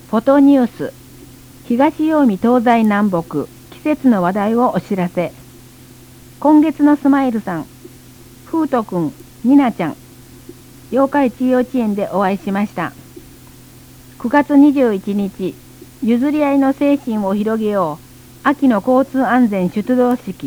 フォトニュース、東近江東西南北、季節の話題をお知らせ。今月のスマイルさん、風斗くん、ニナちゃん、八日市幼稚園でお会いしました。9月21日、譲り合いの精神を広げよう、秋の交通安全出動式。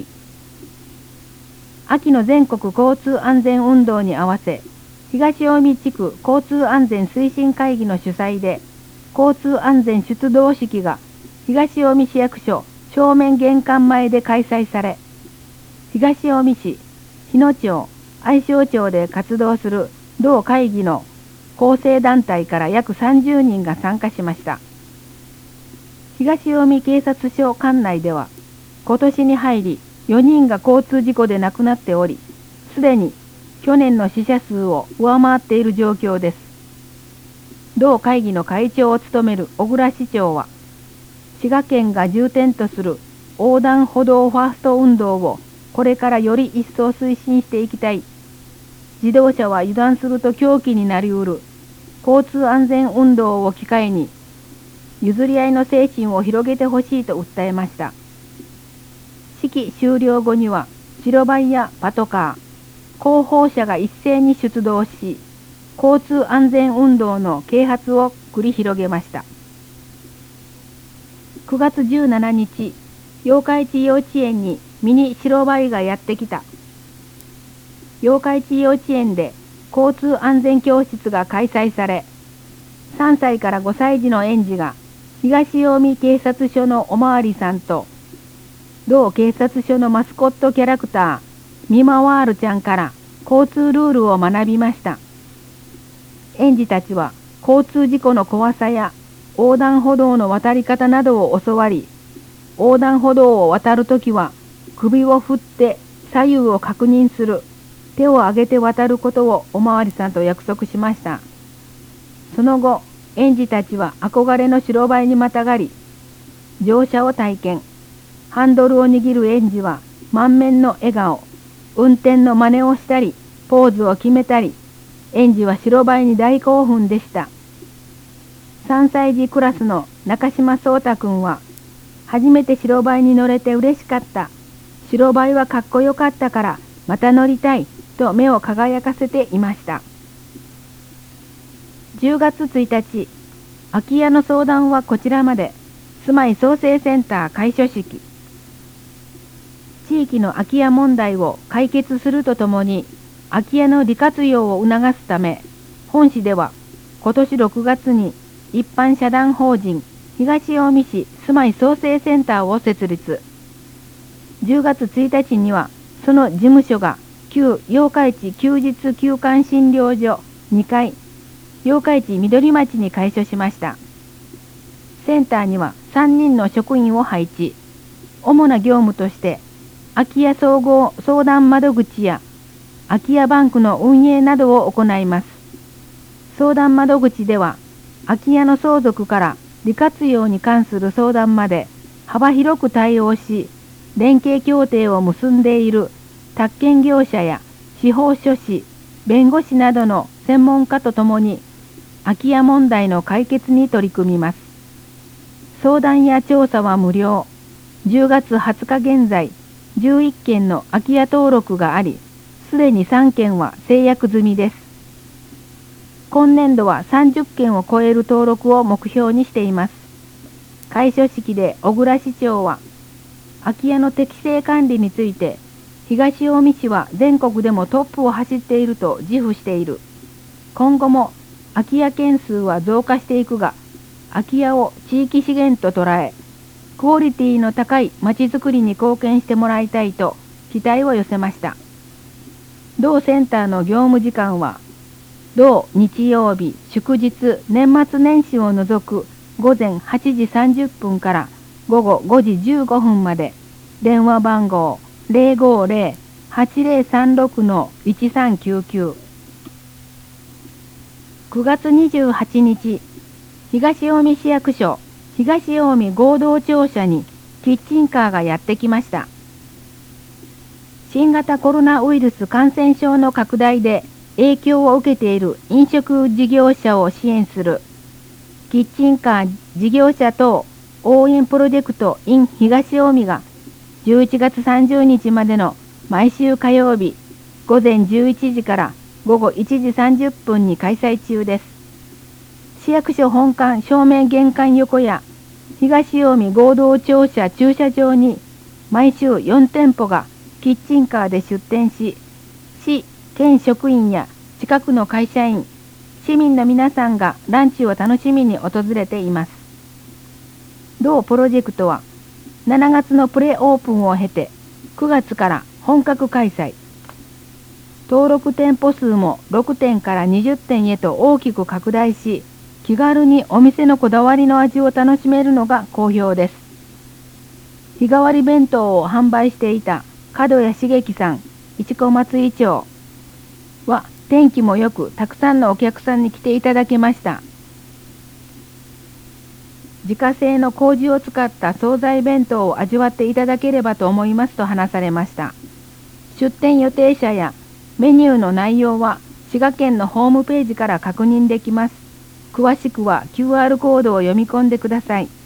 秋の全国交通安全運動に合わせ、東近江地区交通安全推進会議の主催で、交通安全出動式が東近江市役所正面玄関前で開催され、東近江市、日野町、愛荘町で活動する同会議の構成団体から約30人が参加しました。東近江警察署管内では、今年に入り4人が交通事故で亡くなっており、すでに去年の死者数を上回っている状況です。同会議の会長を務める小倉市長は、滋賀県が重点とする横断歩道ファースト運動をこれからより一層推進していきたい。自動車は油断すると凶器になりうる交通安全運動を機会に、譲り合いの精神を広げてほしいと訴えました。式終了後には、白バイやパトカー、広報車が一斉に出動し、交通安全運動の啓発を繰り広げました。9月17日、八日市幼稚園にミニ白バイがやってきた。八日市幼稚園で交通安全教室が開催され、3歳から5歳児の園児が東近江警察署のおまわりさんと、同警察署のマスコットキャラクター、ミマワールちゃんから交通ルールを学びました。園児たちは交通事故の怖さや横断歩道の渡り方などを教わり、横断歩道を渡るときは首を振って左右を確認する、手を挙げて渡ることをおまわりさんと約束しました。その後、園児たちは憧れの白バイにまたがり、乗車を体験。ハンドルを握る園児は満面の笑顔、運転の真似をしたり、ポーズを決めたり、園児は白バイに大興奮でした。3歳児クラスの中島壮太くんは、初めて白バイに乗れて嬉しかった。白バイはかっこよかったから、また乗りたい、と目を輝かせていました。10月1日、空き家の相談はこちらまで。住まい創生センター開所式。地域の空き家問題を解決するとともに、空き家の利活用を促すため、本市では今年6月に一般社団法人東近江市住まい創生センターを設立。10月1日にはその事務所が旧八日市休日休館診療所2階、八日市緑町に開所しました。センターには3人の職員を配置。主な業務として、空き家総合相談窓口や空き家バンクの運営などを行います。相談窓口では、空き家の相続から利活用に関する相談まで幅広く対応し、連携協定を結んでいる宅建業者や司法書士、弁護士などの専門家とともに、空き家問題の解決に取り組みます。相談や調査は無料。10月20日現在、11件の空き家登録があり、すでに3件は成約済みです。今年度は30件を超える登録を目標にしています。開所式で小倉市長は、空き家の適正管理について、東近江市は全国でもトップを走っていると自負している。今後も空き家件数は増加していくが、空き家を地域資源と捉え、クオリティの高いまちづくりに貢献してもらいたいと期待を寄せました。同センターの業務時間は、同日曜日、祝日、年末年始を除く午前8時30分から午後5時15分まで、電話番号 050-8036-1399。9月28日、東近江市役所東近江合同庁舎にキッチンカーがやってきました。新型コロナウイルス感染症の拡大で影響を受けている飲食事業者を支援するキッチンカー事業者等応援プロジェクト in 東近江が11月30日までの毎週火曜日午前11時から午後1時30分に開催中です。市役所本館正面玄関横や東近江合同庁舎駐車場に毎週4店舗がキッチンカーで出店し、市、県職員や近くの会社員、市民の皆さんがランチを楽しみに訪れています。同プロジェクトは7月のプレオープンを経て9月から本格開催。登録店舗数も6店から20店へと大きく拡大し、気軽にお店のこだわりの味を楽しめるのが好評です。日替わり弁当を販売していた角谷茂樹さん、市小松井町は天気も良くたくさんのお客さんに来ていただきました。自家製の麹を使った惣菜弁当を味わっていただければと思いますと話されました。出店予定者やメニューの内容は滋賀県のホームページから確認できます。詳しくは QR コードを読み込んでください。